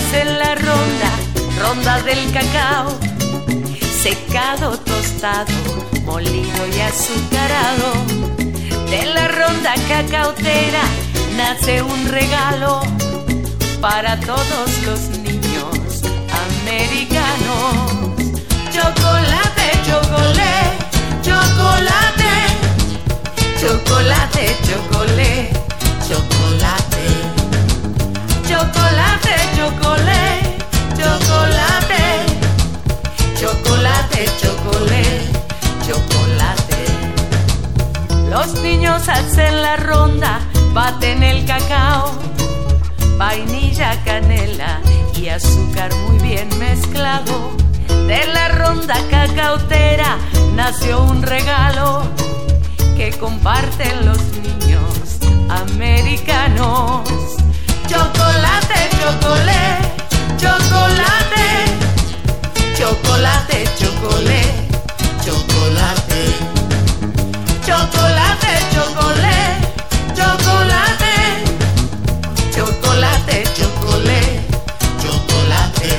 hacen la ronda, ronda del cacao, secado, tostado, molido y azucarado. De la ronda cacautera nace un regalo para todos los niños americanos. Chocolate, chocolate, chocolate, chocolate, chocolate, chocolate, chocolate, chocolate, chocolate, chocolate, chocolate, chocolate. Los niños hacen la ronda, baten el cacao, vainilla, canela y azúcar muy bien mezclado. De la ronda cacautera nació un regalo que comparten los niños americanos. Chocolate, chocolate, chocolate, chocolate, chocolate, chocolate, chocolate, chocolate, chocolate, chocolate, chocolate, chocolate.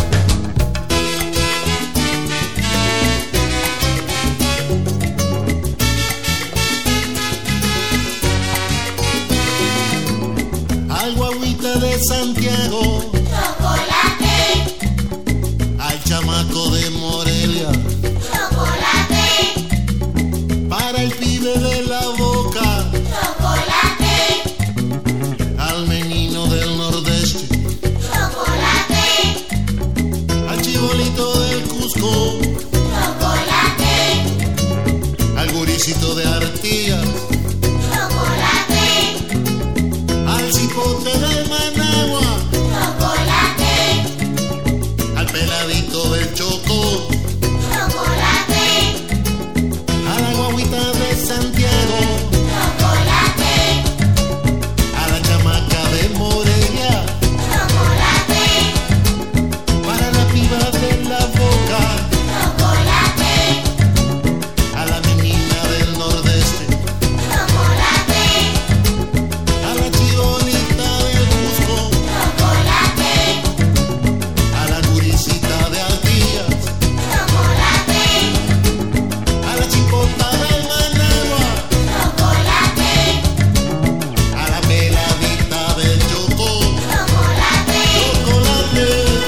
Al guagüita de Santiago, chocolate, al chamaco de Morelia, chocolate, para el pibe de La Boca, chocolate, al menino del Nordeste, chocolate, al chibolito del Cusco, chocolate, al guricito de Artigas, chocolate, al cipote de Managua, chocolate, al peladito del Chocó, chocolate, a la guagüita de Santiago, chocolate, a la chamaca de Morelia, chocolate, para la piba de La Boca, chocolate, a la menina del Nordeste, chocolate, a la chibolita del Cusco, chocolate, a la guricita de Artigas, chocolate, a la chipota de Managua, chocolate, a la peladita del Chocó, chocolate. chocolate.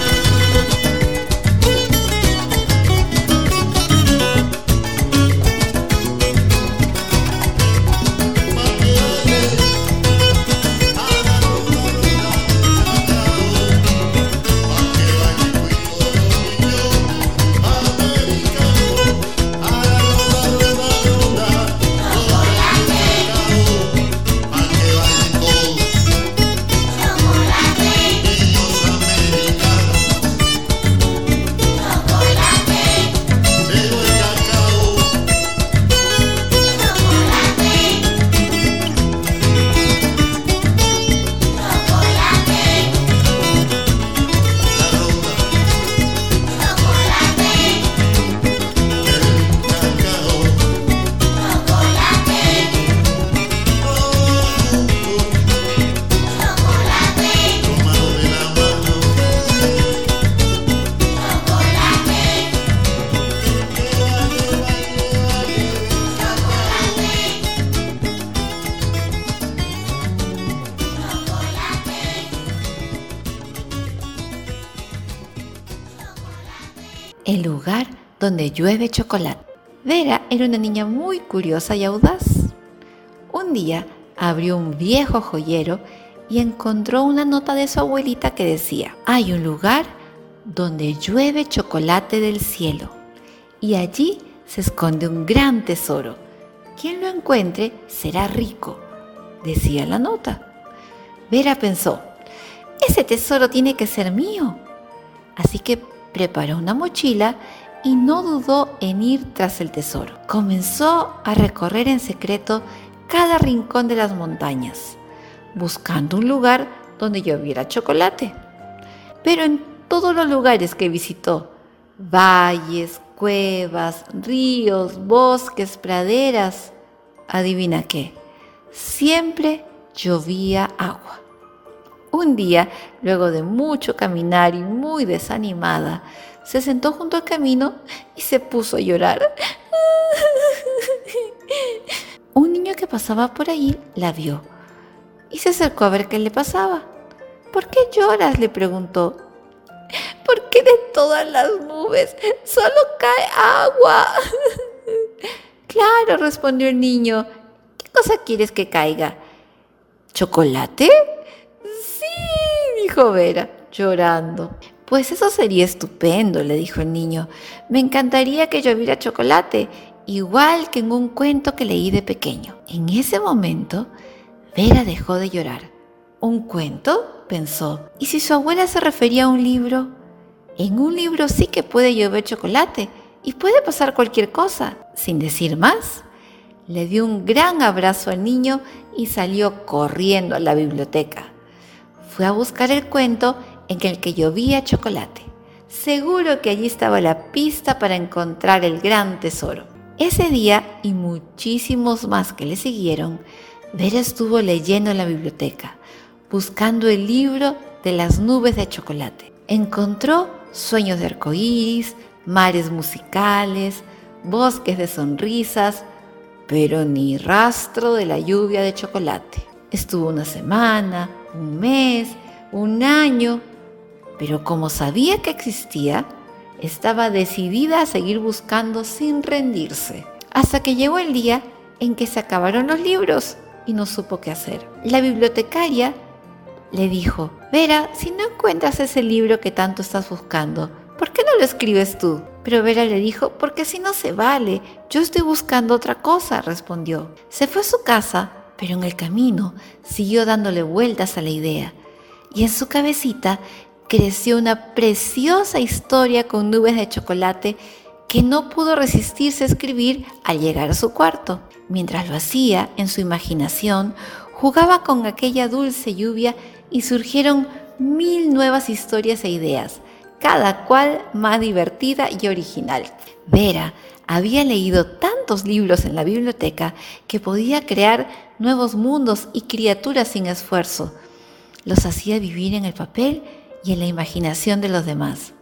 El lugar donde llueve chocolate. Vera era una niña muy curiosa y audaz. Un día abrió un viejo joyero y encontró una nota de su abuelita que decía: hay un lugar donde llueve chocolate del cielo y allí se esconde un gran tesoro. Quien lo encuentre será rico, decía la nota. Vera pensó: ese tesoro tiene que ser mío. Así que preparó una mochila y no dudó en ir tras el tesoro. Comenzó a recorrer en secreto cada rincón de las montañas, buscando un lugar donde lloviera chocolate. Pero en todos los lugares que visitó, valles, cuevas, ríos, bosques, praderas, adivina qué, siempre llovía agua. Un día, luego de mucho caminar y muy desanimada, se sentó junto al camino y se puso a llorar. Un niño que pasaba por ahí la vio y se acercó a ver qué le pasaba. ¿Por qué lloras?, le preguntó. ¿Por qué de todas las nubes solo cae agua? Claro, respondió el niño. ¿Qué cosa quieres que caiga? ¿Chocolate? Sí, dijo Vera, llorando. Pues eso sería estupendo, le dijo el niño. Me encantaría que lloviera chocolate, igual que en un cuento que leí de pequeño. En ese momento, Vera dejó de llorar. ¿Un cuento?, pensó. ¿Y si su abuela se refería a un libro? En un libro sí que puede llover chocolate y puede pasar cualquier cosa. Sin decir más, le dio un gran abrazo al niño y salió corriendo a la biblioteca. Fue a buscar el cuento en el que llovía chocolate. Seguro que allí estaba la pista para encontrar el gran tesoro. Ese día y muchísimos más que le siguieron, Vera estuvo leyendo en la biblioteca, buscando el libro de las nubes de chocolate. Encontró sueños de arcoíris, mares musicales, bosques de sonrisas, pero ni rastro de la lluvia de chocolate. Estuvo una semana, un mes, un año, pero como sabía que existía, estaba decidida a seguir buscando sin rendirse, hasta que llegó el día en que se acabaron los libros y no supo qué hacer. La bibliotecaria le dijo: Vera, si no encuentras ese libro que tanto estás buscando, ¿por qué no lo escribes tú? Pero Vera le dijo: porque si no se vale, yo estoy buscando otra cosa, respondió. Se fue a su casa, pero en el camino siguió dándole vueltas a la idea, y en su cabecita creció una preciosa historia con nubes de chocolate que no pudo resistirse a escribir al llegar a su cuarto. Mientras lo hacía, en su imaginación, jugaba con aquella dulce lluvia y surgieron 1000 nuevas historias e ideas, cada cual más divertida y original. Vera había leído tantos libros en la biblioteca que podía crear nuevos mundos y criaturas sin esfuerzo. Los hacía vivir en el papel y en la imaginación de los demás.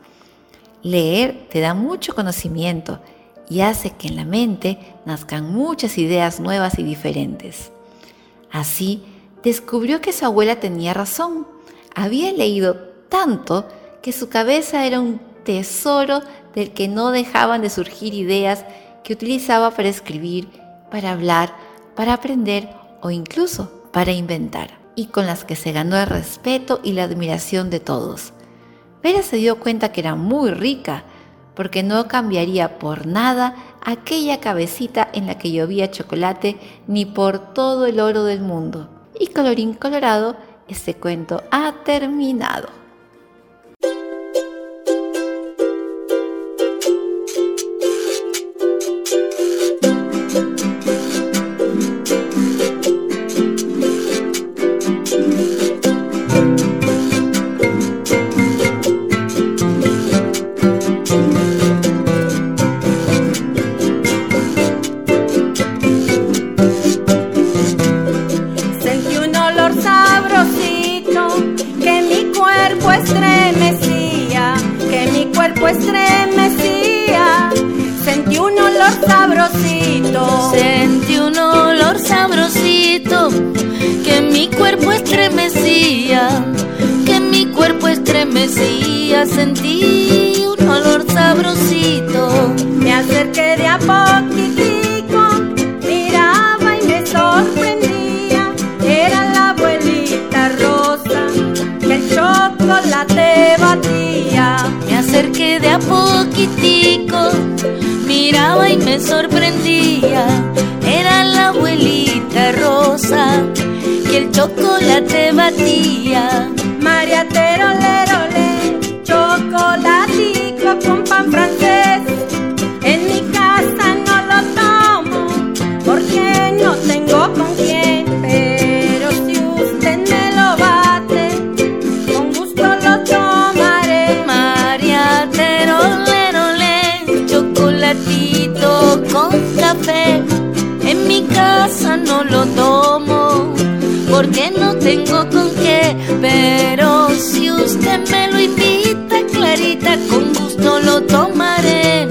Leer te da mucho conocimiento y hace que en la mente nazcan muchas ideas nuevas y diferentes. Así, descubrió que su abuela tenía razón. Había leído tanto que su cabeza era un tesoro del que no dejaban de surgir ideas que utilizaba para escribir, para hablar, para aprender o incluso para inventar, y con las que se ganó el respeto y la admiración de todos. Vera se dio cuenta que era muy rica, porque no cambiaría por nada aquella cabecita en la que llovía chocolate ni por todo el oro del mundo. Y colorín colorado, este cuento ha terminado. Estremecía, sentí un olor sabrosito. Sentí un olor sabrosito, que mi cuerpo estremecía, que mi cuerpo estremecía. Sentí un olor sabrosito. Me acerqué de a poquitico, miraba y me sorprendía. Era la abuelita Rosa, que el chocolate batía. Me acerqué de a poquitico, miraba y me sorprendía. Era la abuelita Rosa, que el chocolate batía. María terolé, chocolatico con pan francés. En mi casa no lo tomo, porque no tengo con quién. Pero si usted me lo bate, con gusto lo tomaré. María terolé, chocolatito con café. En mi casa no lo tomo, porque no tengo con qué. mate, pero si usted me lo invita, Clarita, con gusto lo tomaré.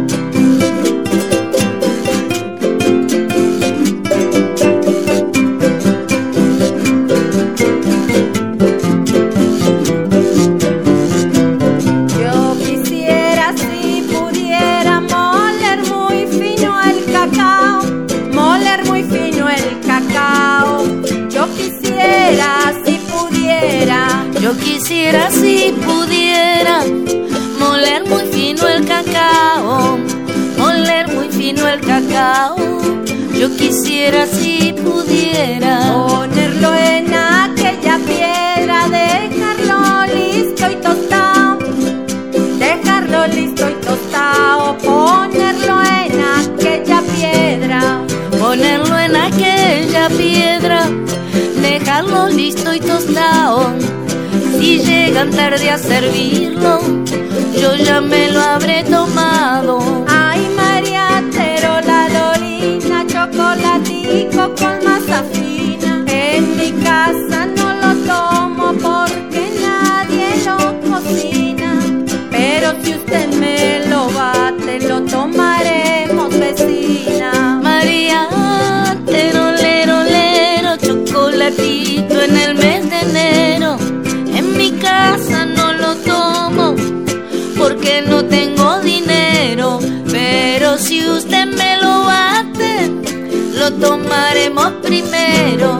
Yo quisiera si pudiera moler muy fino el cacao, moler muy fino el cacao. Yo quisiera si pudiera, yo quisiera si pudiera moler muy fino el cacao, moler muy fino el cacao. Yo quisiera si pudiera ponerlo en aquella piedra, dejarlo listo y tostado, dejarlo listo y tostado, ponerlo en aquella piedra, ponerlo en aquella piedra, dejarlo listo y tostado. Si llegan tarde a servirlo, yo ya me lo habré tomado. Ay, María Terola Lolina, chocolatico con masa fina. En mi casa no lo tomo porque nadie lo cocina, pero si usted me lo bate, lo tomaremos, vecina. María Terolero, lero, chocolatito en el mes de enero. En mi casa no lo tomo porque no tengo dinero, pero si usted me lo bate, lo tomaremos primero.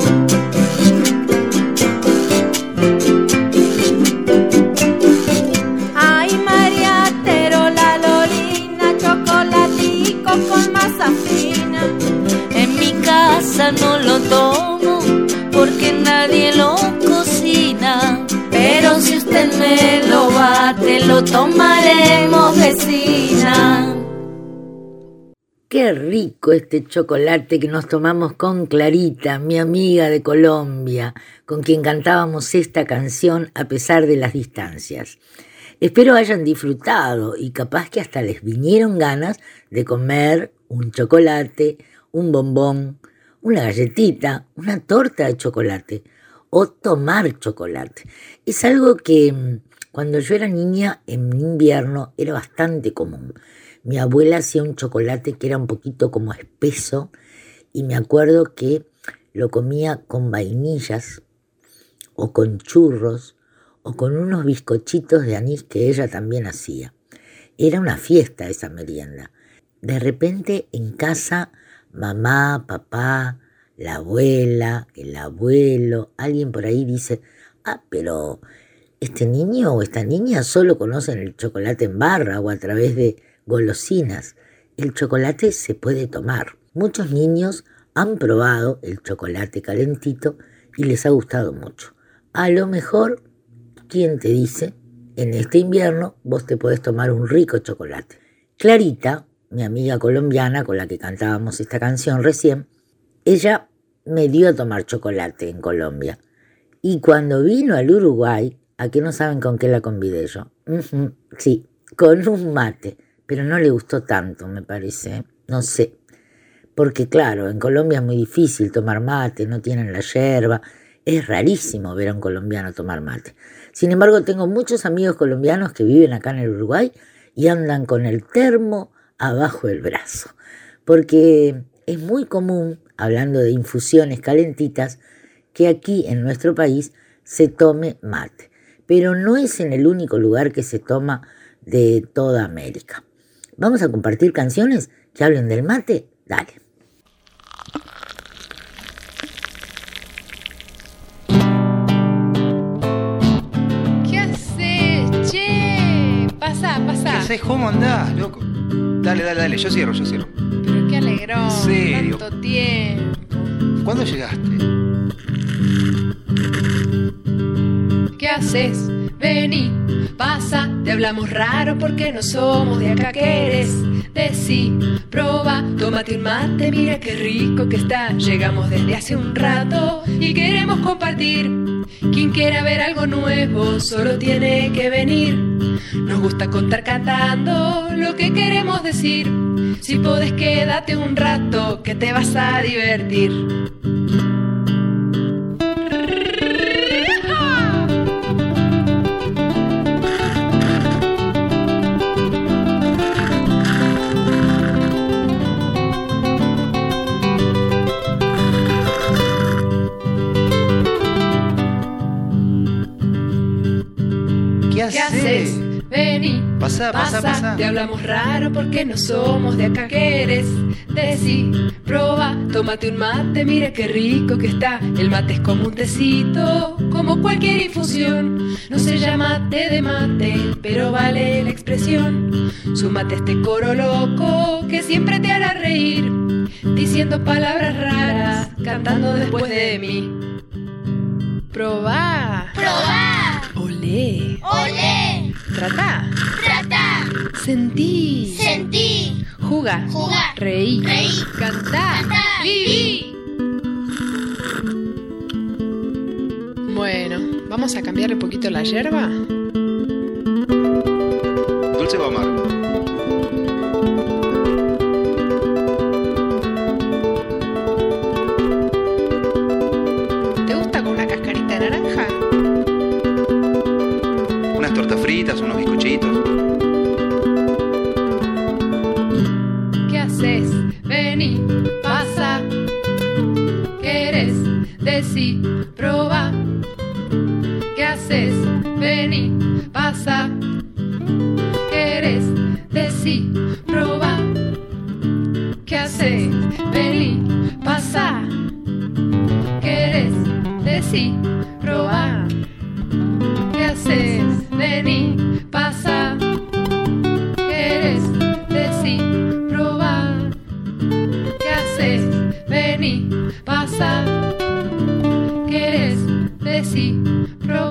Ay, María Terola Lolina, chocolatico con masa fina. En mi casa no lo tomo porque nadie lo cocina, pero si usted me lo bate, lo tomaremos, vecina. Qué rico este chocolate que nos tomamos con Clarita, mi amiga de Colombia, con quien cantábamos esta canción a pesar de las distancias. Espero hayan disfrutado y capaz que hasta les vinieron ganas de comer un chocolate, un bombón, una galletita, una torta de chocolate o tomar chocolate. Es algo que cuando yo era niña en invierno era bastante común. Mi abuela hacía un chocolate que era un poquito como espeso y me acuerdo que lo comía con vainillas o con churros o con unos bizcochitos de anís que ella también hacía. Era una fiesta esa merienda. De repente en casa, mamá, papá, la abuela, el abuelo, alguien por ahí dice, pero este niño o esta niña solo conocen el chocolate en barra o a través de golosinas. El chocolate se puede tomar. Muchos niños han probado el chocolate calentito y les ha gustado mucho. A lo mejor, ¿quién te dice? En este invierno vos te podés tomar un rico chocolate. Clarita, mi amiga colombiana con la que cantábamos esta canción recién, ella me dio a tomar chocolate en Colombia. Y cuando vino al Uruguay, ¿a qué no saben con qué la convidé yo? Sí, con un mate. Pero no le gustó tanto, me parece. No sé. Porque claro, en Colombia es muy difícil tomar mate, no tienen la yerba. Es rarísimo ver a un colombiano tomar mate. Sin embargo, tengo muchos amigos colombianos que viven acá en el Uruguay y andan con el termo abajo del brazo. Porque es muy común, hablando de infusiones calentitas, que aquí en nuestro país se tome mate. Pero no es en el único lugar que se toma de toda América. ¿Vamos a compartir canciones que hablen del mate? Dale. ¿Qué haces, che? Pasa. ¿Qué haces? ¿Cómo andás, loco? Dale, yo cierro. Pero qué alegrón, ¿En serio? tanto tiempo. ¿Cuándo llegaste? ¿Qué haces? Vení, pasa, te hablamos raro porque no somos de acá. ¿Qué eres? Decí, proba, tómate un mate, mira qué rico que está. Llegamos desde hace un rato y queremos compartir. Quien quiera ver algo nuevo solo tiene que venir. Nos gusta contar cantando lo que queremos decir. Si podés quédate un rato que te vas a divertir. haces? Vení, Pasá, pasá, pasá. Te hablamos raro porque no somos de acá. ¿Qué eres? Decí, proba, tómate un mate, mira qué rico que está. El mate es como un tecito, como cualquier infusión. No se llama té de mate, pero vale la expresión. Súmate a este coro loco que siempre te hará reír, diciendo palabras raras, cantando después de mí. Probá, Probá, olé, olé, tratá, tratá, sentí, sentí, jugá, jugá, reí, reí, cantá, cantá, viví. Bueno, ¿vamos a cambiar un poquito la yerba? ¿Dulce o amargo? ¿Te gusta con una cascarita de naranja? Unas tortas fritas, unos bizcochitos. ¿Qué haces? Vení, pasa. ¿Querés? Decí, proba. ¿Qué haces? Vení, pasa. ¿Querés? Decí, proba. ¿Qué haces? Vení, pasa. ¿Querés? Decí, proba. ¿Qué haces? Vení, pasa. ¿Querés? Decí, proba. ¿Qué haces? Vení, pasa. ¿Querés? Decí, proba.